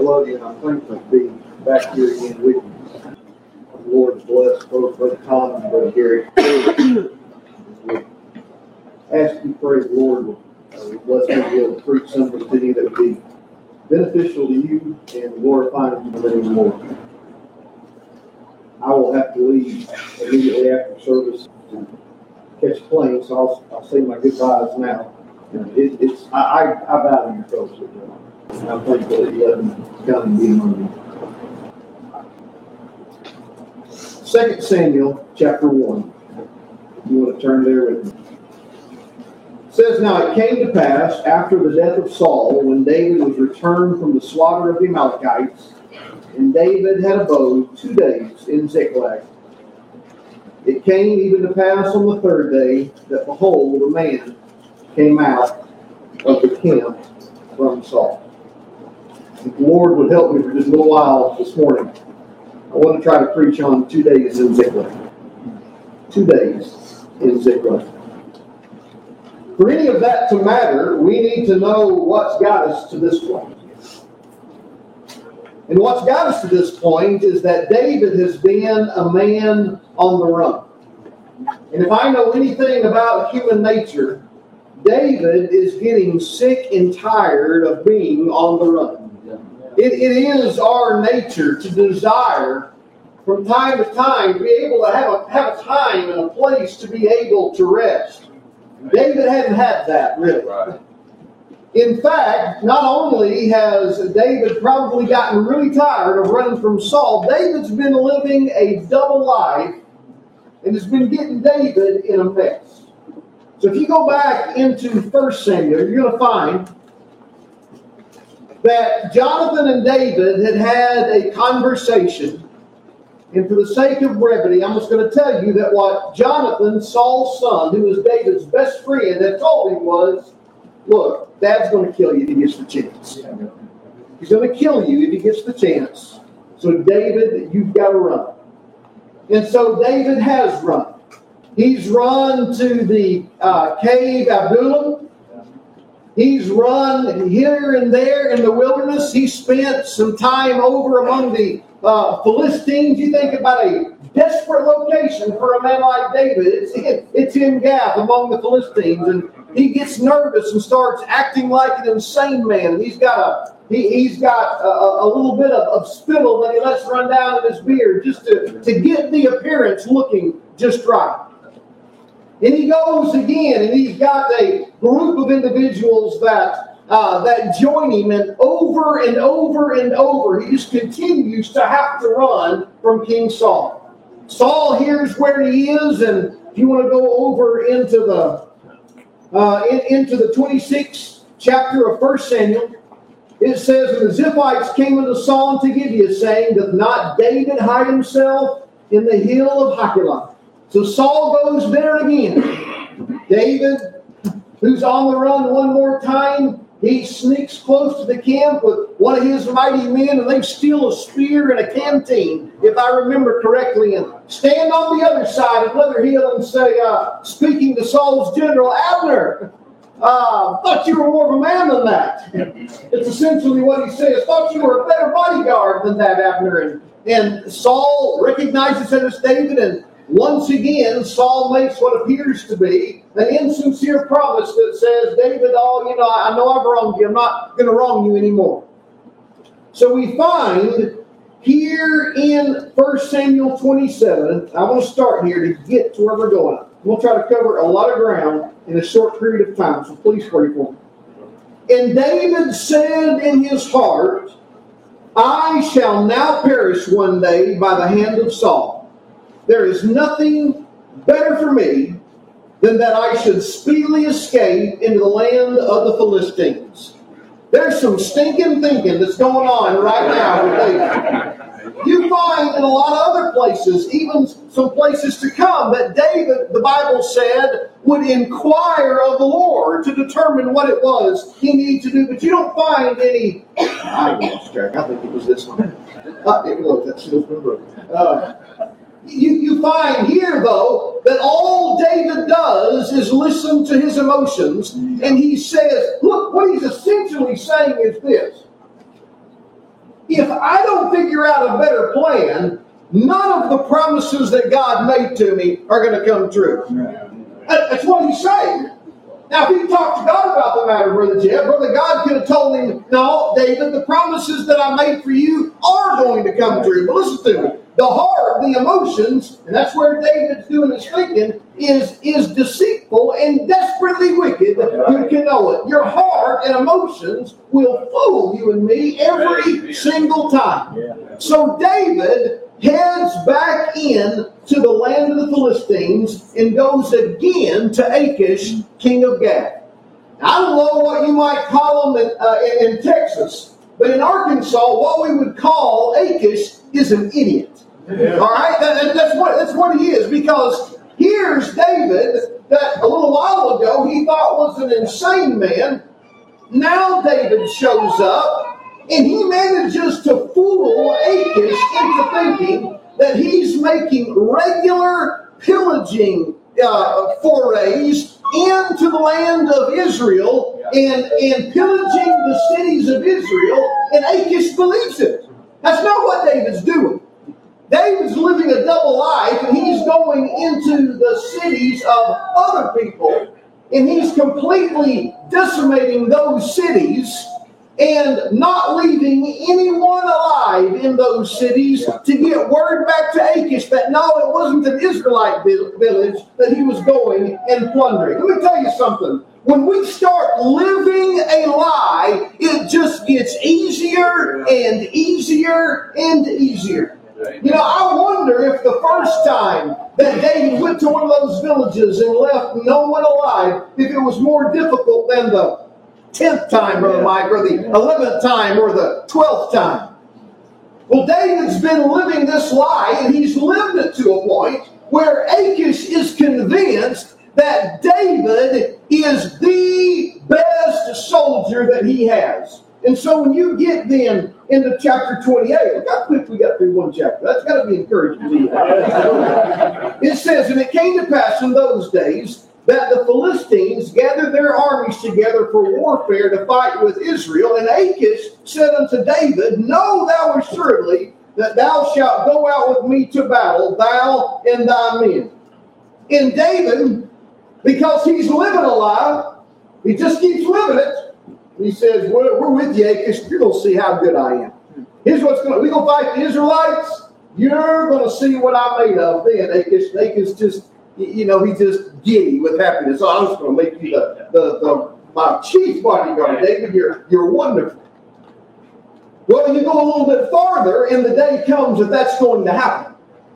love you, and I'm thankful to be back here again with you. The Lord bless both Brother Tom and Brother Gary. Ask you, pray the Lord will bless me to be able to preach something to you that would be beneficial to you and glorifying you anymore. I will have to leave immediately after service to catch a plane, so I'll say my goodbyes now. I value your fellowship, and I'm thankful that you let me come and be among you. 2 Samuel chapter 1. If you want to turn there with me. It says, Now it came to pass after the death of Saul, when David was returned from the slaughter of the Amalekites, and David had abode 2 days in Ziklag. It came even to pass on the 3rd day that, behold, a man came out of the camp from Saul. If the Lord would help me for just a little while this morning, I want to try to preach on 2 days in Ziklag. 2 days in Ziklag. For any of that to matter, we need to know what's got us to this point. And what's got us to this point is that David has been a man on the run. And if I know anything about human nature, David is getting sick and tired of being on the run. It is our nature to desire from time to time to be able to have a time and a place to be able to rest. David hadn't had that, really. In fact, not only has David probably gotten really tired of running from Saul, David's been living a double life and has been getting David in a mess. So if you go back into 1 Samuel, you're going to find that Jonathan and David had a conversation. And for the sake of brevity, I'm just going to tell you that what Jonathan, Saul's son, who was David's best friend, had told him was, look, Dad's going to kill you if he gets the chance. He's going to kill you if he gets the chance. So David, you've got to run. And so David has run. He's run to the cave Adullam. He's run here and there in the wilderness. He spent some time over among the Philistines. You think about a desperate location for a man like David. It's in Gath among the Philistines, and he gets nervous and starts acting like an insane man. And he's got a little bit of spittle that he lets run down in his beard just to get the appearance looking just right. And he goes again, and he's got a group of individuals that join him, and over and over and over, he just continues to have to run from King Saul. Saul hears where he is, and if you want to go over into the 26th chapter of 1 Samuel, it says, And the Ziphites came unto Saul to Gibeah, saying, Doth not David hide himself in the hill of Hachilah? So Saul goes there again. David, who's on the run one more time, he sneaks close to the camp with one of his mighty men, and they steal a spear and a canteen, if I remember correctly, and stand on the other side of Leather Hill and say, speaking to Saul's general, Abner, thought you were more of a man than that. It's essentially what he says. Thought you were a better bodyguard than that, Abner. And Saul recognizes that it's David, and once again, Saul makes what appears to be an insincere promise that says, David, I know I've wronged you. I'm not going to wrong you anymore. So we find here in 1 Samuel 27, I want to start here to get to where we're going. We'll try to cover a lot of ground in a short period of time, so please pray for me. And David said in his heart, I shall now perish one day by the hand of Saul. There is nothing better for me than that I should speedily escape into the land of the Philistines. There's some stinking thinking that's going on right now with David. You find in a lot of other places, even some places to come, that David, the Bible said, would inquire of the Lord to determine what it was he needed to do. But you don't find any... I think it was this one. It was. That's still broken. You find here, though, that all David does is listen to his emotions, and he says, look, what he's essentially saying is this. if I don't figure out a better plan, none of the promises that God made to me are going to come true. That's what he's saying. Now, if he talked to God about the matter, Brother Jeb, Brother God could have told him, no, David, the promises that I made for you are going to come true. But listen to me. The heart, the emotions, and that's where David's doing his thinking, is deceitful and desperately wicked. You can know it. Your heart and emotions will fool you and me every single time. So David heads back in to the land of the Philistines and goes again to Achish, king of Gath. I don't know what you might call him in Texas, but in Arkansas, what we would call Achish is an idiot. All right, that's what he is, because here's David that a little while ago he thought was an insane man. Now David shows up, and he manages to fool Achish into thinking that he's making regular pillaging forays into the land of Israel and pillaging the cities of Israel, and Achish believes it. That's not what David's doing. David's living a double life, and he's going into the cities of other people, and he's completely decimating those cities and not leaving anyone alive in those cities to get word back to Achish that no, it wasn't an Israelite village that he was going and plundering. Let me tell you something. When we start living a lie, it just gets easier and easier and easier. You know, I wonder if the first time that David went to one of those villages and left no one alive, if it was more difficult than the 10th time, Brother Mike, or the 11th time, or the 12th time. Well, David's been living this lie, and he's lived it to a point where Achish is convinced that David is the best soldier that he has. And so when you get then into chapter 28, look how quick we got through one chapter. That's got to be encouraging to you. It says, and it came to pass in those days that the Philistines gathered their armies together for warfare to fight with Israel. And Achish said unto David, know thou assuredly that thou shalt go out with me to battle, thou and thy men. And David, because he's living a lie, he just keeps living it. He says, we're with you, Achish. You're going to see how good I am. Here's what's going to, we're going to fight the Israelites. You're going to see what I'm made of then, Achish. Achish just, you know, he's just giddy with happiness. So I'm just going to make you my chief bodyguard, David. You're wonderful. Well, you go a little bit farther, and the day comes that that's going to happen.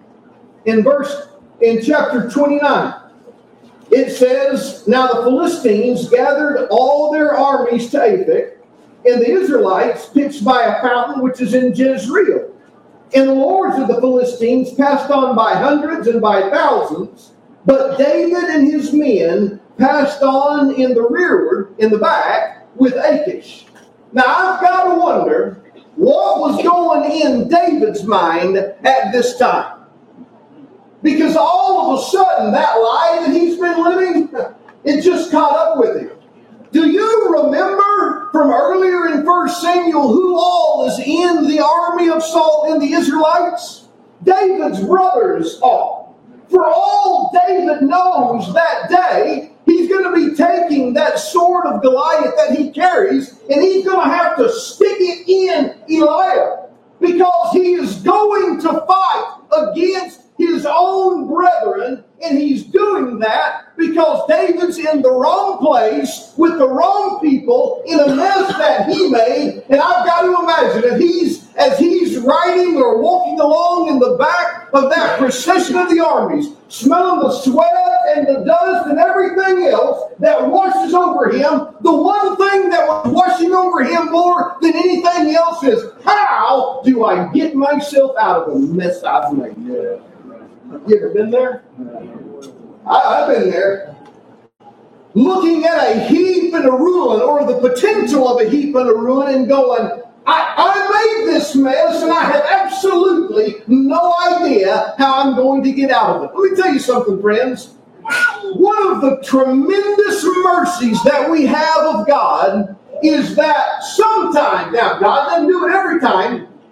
In chapter 29, it says, now the Philistines gathered all their armies to Aphek, and the Israelites pitched by a fountain which is in Jezreel. And the lords of the Philistines passed on by hundreds and by thousands, but David and his men passed on in the rearward, in the back, with Achish. Now I've got to wonder what was going in David's mind at this time. Because all of a sudden, that lie that he's been living, it just caught up with him. Do you remember from earlier in 1 Samuel who all is in the army of Saul and the Israelites? David's brothers are. For all David knows that day, he's going to be taking that sword of Goliath that he carries, and he's going to have to stick it in Eliab, because he is going to fight against his own brethren, and he's doing that because David's in the wrong place with the wrong people in a mess that he made. And I've got to imagine as he's riding or walking along in the back of that procession of the armies, smelling the sweat and the dust and everything else that washes over him, the one thing that was washing over him more than anything else is, how do I get myself out of the mess I've made? Yeah. You ever been there? I've been there. Looking at a heap and a ruin, or the potential of a heap and a ruin, and going, I made this mess, and I have absolutely no idea how I'm going to get out of it. Let me tell you something, friends. One of the tremendous mercies that we have of God is that sometimes, now God doesn't do it every time,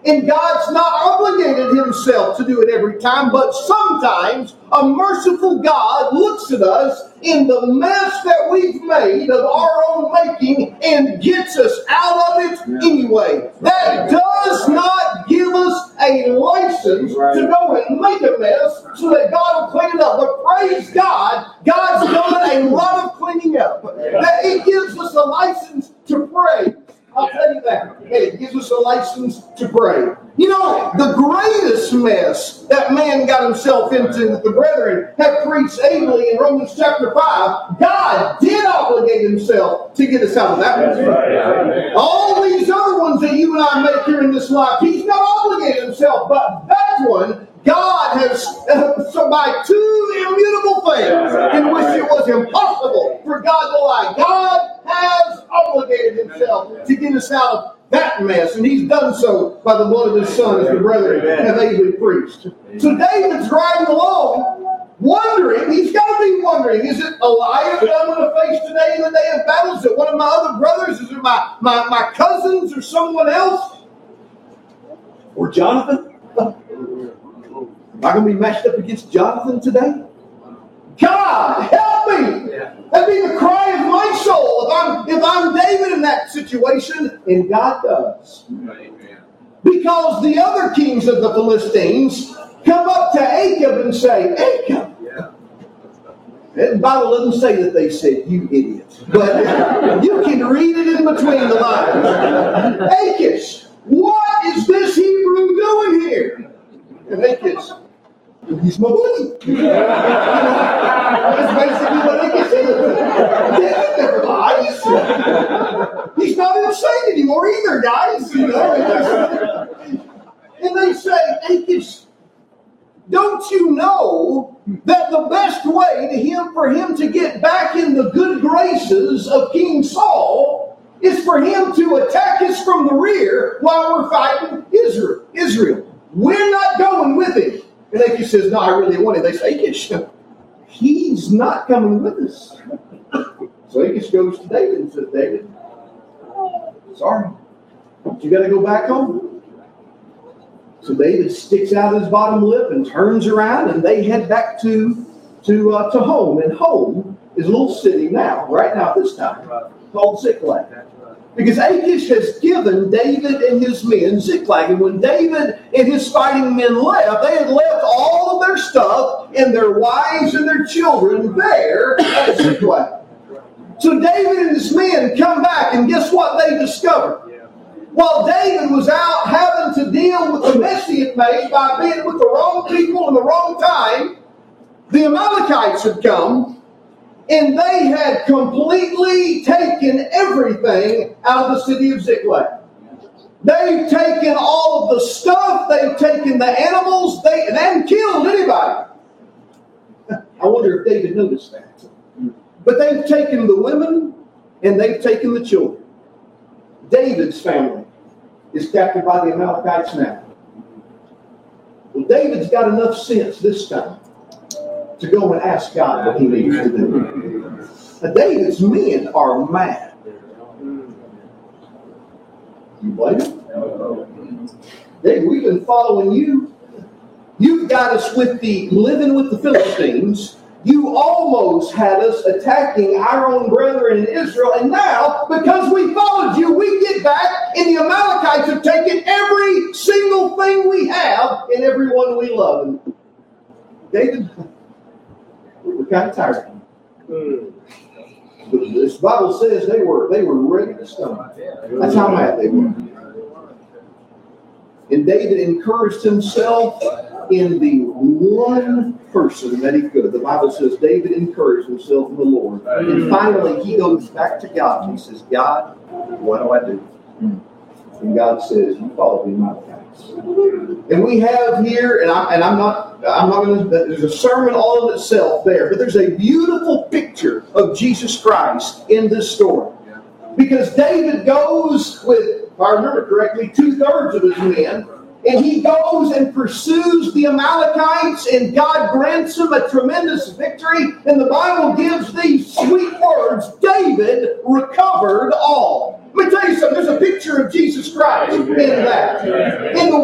And God's not obligated himself to do it every time, but sometimes a merciful God looks at us in the mess that we've made of our own making and gets us out of it anyway. That does not give us a license to go and make a mess so that God will clean it up. But praise God, God's done a lot of cleaning up. That it gives us a license to pray. I'll tell you that. It gives us a license to pray. You know, the greatest mess that man got himself into, that the brethren have preached ably in Romans chapter 5, God did obligate himself to get us out of that one. All these other ones that you and I make here in this life, he's not obligated himself, but that one, God has, by two immutable things in which it was impossible for God to lie, God has obligated himself to get us out of that mess, and he's done so by the blood of his Son, as the brethren have ably preached. So David's riding along, wondering, he's got to be wondering, is it Eliab that I'm going to face today in the day of battle? Is it one of my other brothers? Is it my cousins or someone else? Or Jonathan? Am I going to be matched up against Jonathan today? God, help me! That'd be the cry of my soul if I'm David in that situation, and God does. Because the other kings of the Philistines come up to Achab and say, Achab. The Bible doesn't say that they said, you idiot. But you can read it in between the lines. Achish, what is this Hebrew doing here? And Achish, he's my buddy. That's basically what Achish is. David never lies. He's not insane anymore either, guys. And they say, Achish, don't you know that the best way for him to get back in the good graces of King Saul is for him to attack us from the rear while we're fighting Israel? We're not going with him. And Achish says, no, I really want him. They say, Achish, he's not coming with us. So Achish goes to David and says, David, sorry, you got to go back home. So David sticks out his bottom lip and turns around, and they head back to home. And home is a little city now, right now at this time, called Ziklag. Because Achish has given David and his men Ziklag. And when David and his fighting men left, they had left all of their stuff and their wives and their children there at Ziklag. So David and his men come back, and guess what they discover? While David was out having to deal with the mess he had made by being with the wrong people in the wrong time, the Amalekites had come, and they had completely taken everything out of the city of Ziklag. They've taken all of the stuff, they've taken the animals, they haven't killed anybody. I wonder if David noticed that. But they've taken the women, and they've taken the children. David's family is captured by the Amalekites now. Well, David's got enough sense this time to go and ask God what he needs to do. Now, David's men are mad. You blame him? David, we've been following you. You've got us living with the Philistines. You almost had us attacking our own brethren in Israel, and now, because we followed you, we get back, and the Amalekites have taken every single thing we have and everyone we love. And David, we're kind of tired. But this Bible says they were ready to stone. That's how mad they were. And David encouraged himself in the one person that he could. The Bible says David encouraged himself in the Lord. And finally he goes back to God and he says, God, what do I do? And God says, you follow me, my guidance. And we have here, and I'm not going to, there's a sermon all in itself there, but there's a beautiful picture of Jesus Christ in this story. Because David goes with, if I remember correctly, 2/3 of his men, and he goes and pursues the Amalekites, and God grants him a tremendous victory. And the Bible gives these sweet words, David recovered all. Let me tell you something, there's a picture of Jesus Christ in that. In the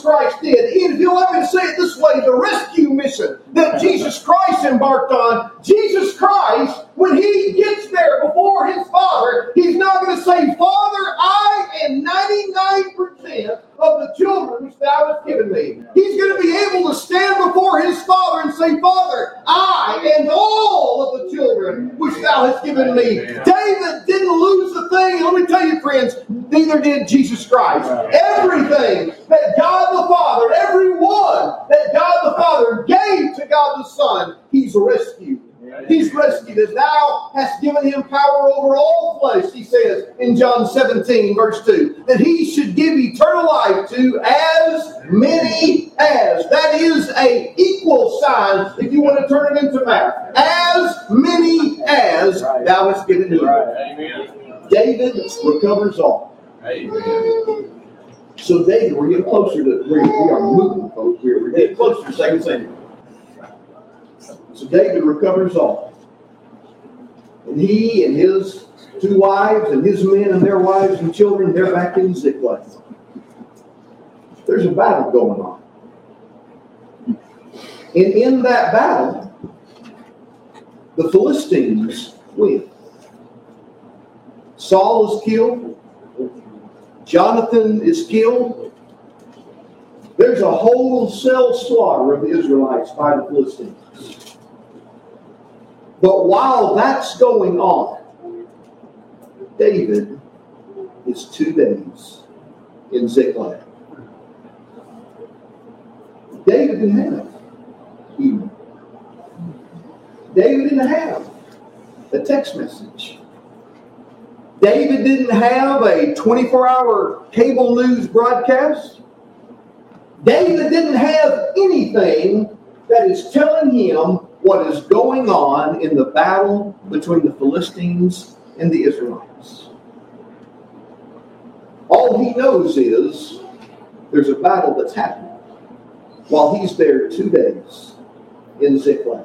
Christ did. And if you let me say it this way, the rescue mission that Jesus Christ embarked on, Jesus Christ, when He gets there before His Father, He's not going to say, Father, I and 99% of the children which Thou hast given me. He's going to be able to stand before His Father and say, Father, I and all of the children which Thou hast given me. David didn't lose a thing. Let me tell you, friends, neither did Jesus Christ. Everything that God the Father, everyone that God the Father gave to God the Son, He's rescued. He's rescued. As Thou hast given Him power over all flesh, He says in John 17, verse 2, that He should give eternal life to as many as. That is a equal sign, if you want to turn it into math. As many as Thou hast given Him. David recovers all. So David, we're getting closer to, we are moving, folks. We're getting closer to 2 Samuel. So David recovers all. And he and his 2 wives and his men and their wives and children, they're back in Ziklag. There's a battle going on. And in that battle, the Philistines win. Saul is killed. Jonathan is killed. There's a wholesale slaughter of the Israelites by the Philistines. But while that's going on, David is 2 days in Ziklag. David didn't have email. David didn't have a text message. David didn't have a 24-hour cable news broadcast. David didn't have anything that is telling him what is going on in the battle between the Philistines and the Israelites. All he knows is there's a battle that's happening while he's there 2 days in Ziklag.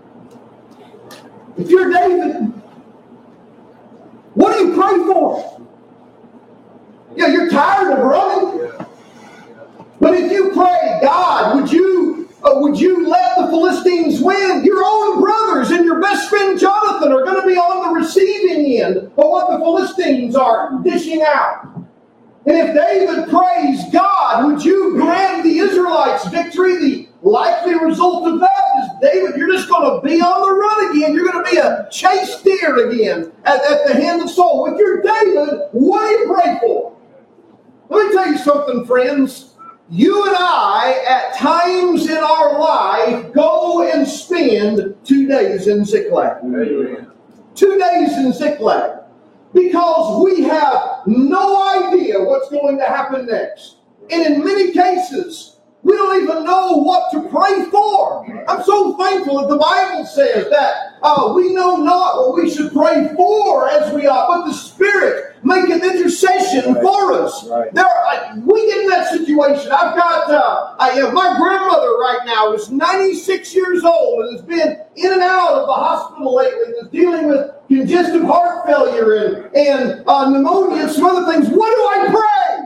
If you're David, what do you pray for? Yeah, you're tired of running. But if you pray, God, would you let the Philistines win? Your own brothers and your best friend Jonathan are going to be on the receiving end of what the Philistines are dishing out. And if David prays, God, would you grant the Israelites victory? The likely result of that is, David, you're just going to be on the run again. You're going to be a chased deer again at the hand of Saul. If you're David, what do you pray for? Let me tell you something, friends. You and I, at times in our life, go and spend 2 days in Ziklag. Amen. 2 days in Ziklag. Because we have no idea what's going to happen next. And in many cases, we don't even know what to pray for. I'm so thankful that the Bible says that we know not what we should pray for as we ought, but the Spirit maketh intercession for us. Right. We get in that situation. I've got my grandmother right now is 96 years old and has been in and out of the hospital lately and is dealing with congestive heart failure and pneumonia and some other things. What do I pray?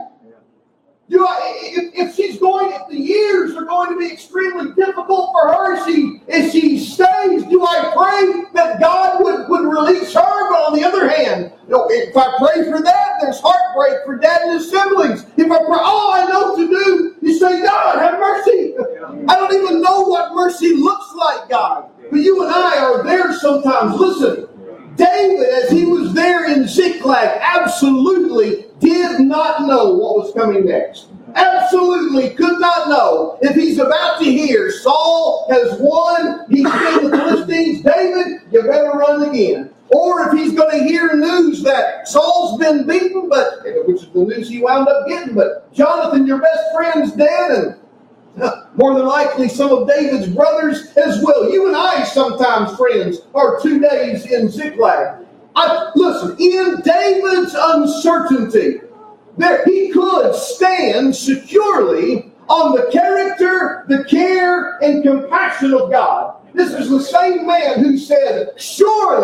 If the years are going to be extremely difficult for her, if she stays, do I pray that God would release her? But on the other hand, if I pray for that, there's heartbreak for Dad and his siblings. If I pray, all I know to do is say, God, have mercy. I don't even know what mercy looks like, God. But you and I are there sometimes. Listen, David, as he was there in Ziklag, absolutely did not know what was coming next. Absolutely could not know if he's about to hear Saul has won, he's beaten the Philistines, David, you better run again. Or if he's going to hear news that Saul's been beaten, which is the news he wound up getting, but Jonathan, your best friend's dead, and more than likely some of David's brothers as well. You and I sometimes, friends, are 2 days in Ziklag. Listen, in David's uncertainty, he could stand securely on the character, the care, and compassion of God. This is the same man who said, surely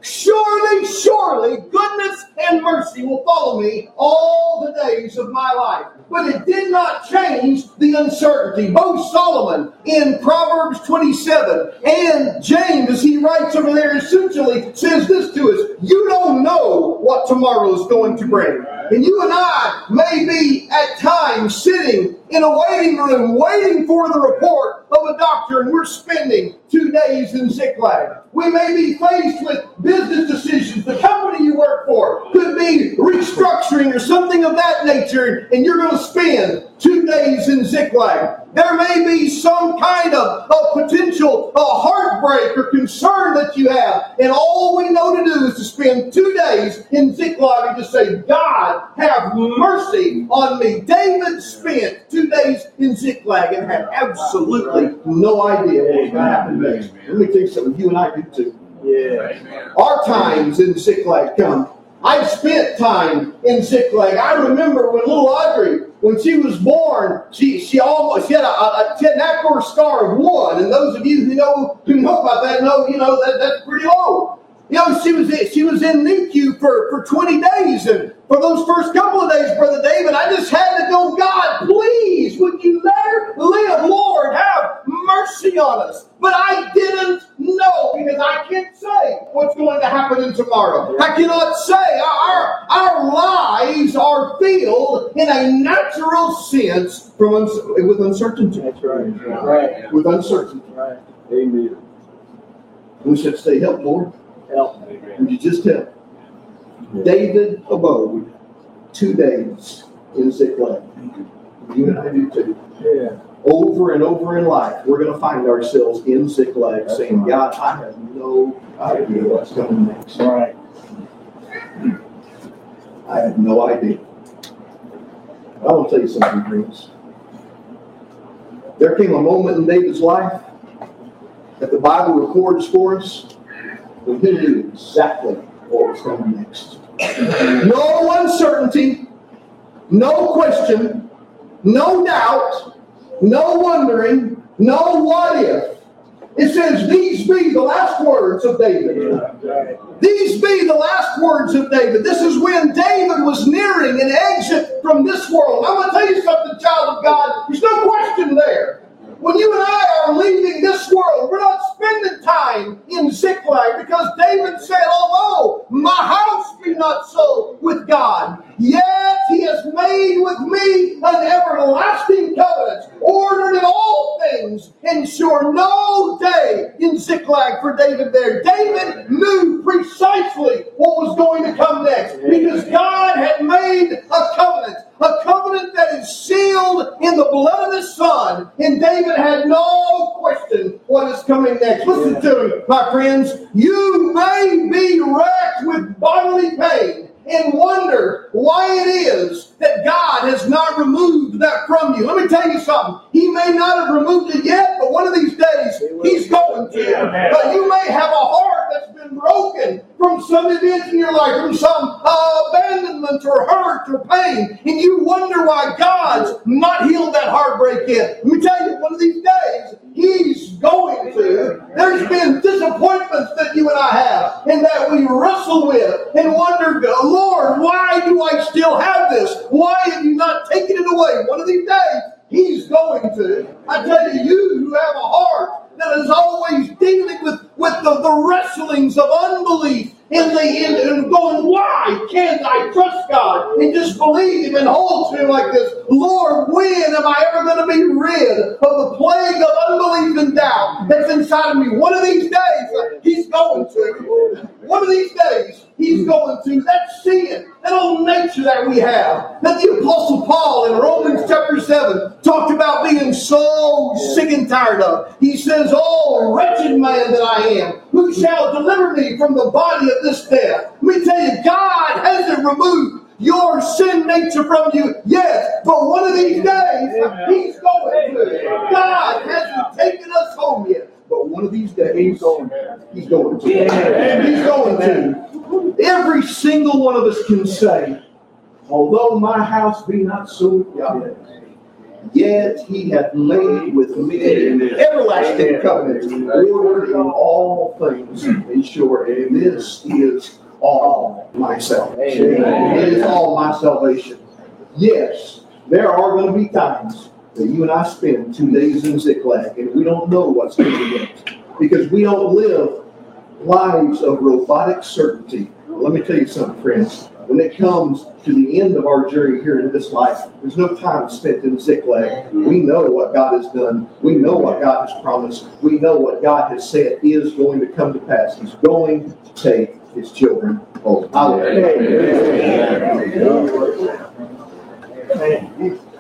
Surely, surely, goodness and mercy will follow me all the days of my life. But it did not change the uncertainty. Both Solomon in Proverbs 27 and James, as he writes over there, essentially says this to us: you don't know what tomorrow is going to bring. And you and I may be at times sitting in a waiting room waiting for the report of a doctor, and we're spending 2 days in Ziklag. We may be faced with business decisions. The company you work for could be restructuring or something of that nature, and you're going to spend 2 days in Ziklag. There may be some kind of potential heartbreak or concern that you have, and all we know to do is to spend 2 days in Ziklag and just say, God, have mercy on me. David spent 2 days in Ziklag and had absolutely no idea what was going to happen next. Let me tell you something, you and I do too. Yeah. Our times in Ziklag come. I've spent time in Ziklag. I remember when little Audrey, when she was born, she had an Acor scar of 1, and those of you who know about that know that's pretty low. She was in NICU for 20 days, and for those first couple of days, Brother David, I just had to go, God, please, would you let her live? Lord, have mercy on us. But I didn't know, because I can't say what's going to happen in tomorrow. I cannot say our lives are filled in a natural sense with uncertainty. That's right. With uncertainty. Right. Amen. We should say, help, Lord. Help. Would you just help? David abode 2 days in Ziklag. You and I do too. Yeah. Over and over in life, we're going to find ourselves in Ziklag saying, God, I have no idea what's coming next. Right. I have no idea. I want to tell you something, friends. There came a moment in David's life that the Bible records for us when he knew exactly what was coming next. No uncertainty, no question, no doubt, no wondering, no what if. It says, these be the last words of David. These be the last words of David. This is when David was nearing an exit from this world. I'm going to tell you something, child of God. There's no question there. When you and I are leaving this world, we're not spending time in Ziklag, because David said, although my house be not so with God, yet he has made with me an everlasting covenant, ordered in all things, ensure no day in Ziklag for David there. David knew precisely what was going to come next, because God had made a covenant that is sealed in the blood of His Son, and David had no question what is coming next. Listen to me, my friends. You may be racked with bodily pain and wonder why it is that God has not removed that from you. Let me tell you something. He may not have removed it yet, but one of these days He's going to. But you may have a heart that's been broken from some event in your life, from some abandonment or hurt or pain, and you wonder why God's not healed that heartbreak yet. Let me tell you, one of these days He's going to. There's been disappointments that you and I have, and that we wrestle with and wonder, Lord, why do I still have this? Why have you not taken it away? One of these days, He's going to. I tell you, you who have a heart that is always dealing with the wrestlings of unbelief and going, why can't I trust God and just believe Him and hold to Him like this? Lord, when am I ever going to be rid of the plague of unbelief and doubt that's inside of me? One of these days, He's going to. One of these days, He's going to. That sin, that old nature that we have, that the Apostle Paul in Romans chapter 7 talked about being so sick and tired of. He says, oh, wretched man that I am, who shall deliver me from the body of this death? Let me tell you, God hasn't removed your sin nature from you yet, but one of these days, He's going to. God hasn't taken us home yet, but one of these days, He's going to. He's going to. Every single one of us can say, although my house be not so with God, Yet he hath made with me an everlasting covenant, ordered in all things. Be sure, and this is all my salvation. It is all my salvation. Yes, there are going to be times that you and I spend 2 days in Ziklag, and we don't know what's going to get, because we don't live lives of robotic certainty. Let me tell you something, friends. When it comes to the end of our journey here in this life, there's no time spent in Ziklag. We know what God has done. We know what God has promised. We know what God has said is going to come to pass. He's going to take his children home. Hallelujah.